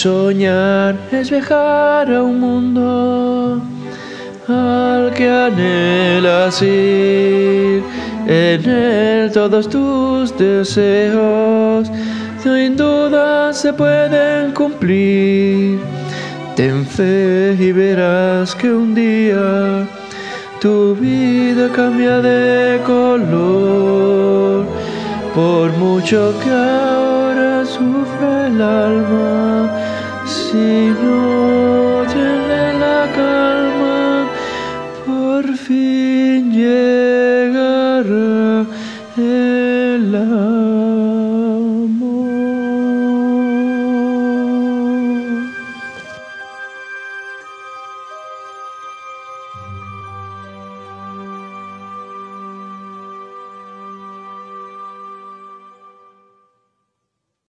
Soñar es viajar a un mundo al que anhelas ir. En él todos tus deseos sin duda se pueden cumplir. Ten fe y verás que un día tu vida cambia de color. Por mucho que ahora sufra el alma, si